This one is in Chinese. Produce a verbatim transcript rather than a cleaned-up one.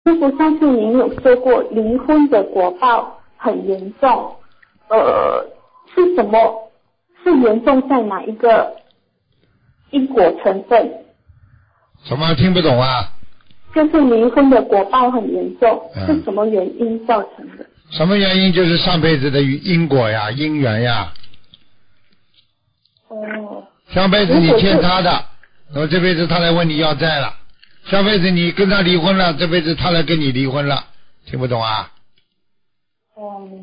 师傅，上次您有说过离婚的果报很严重，呃，是什么？是严重在哪一个因果成分？ 什么听不懂啊？ 就是离婚的果报很严重， 嗯是什么原因造成的？ 什么原因？就是上辈子的因果呀，因缘呀。 哦。 上辈子你欠他的，那么这辈子他来问你要债了。上辈子你跟他离婚了，这辈子他来跟你离婚了，听不懂啊？ 哦。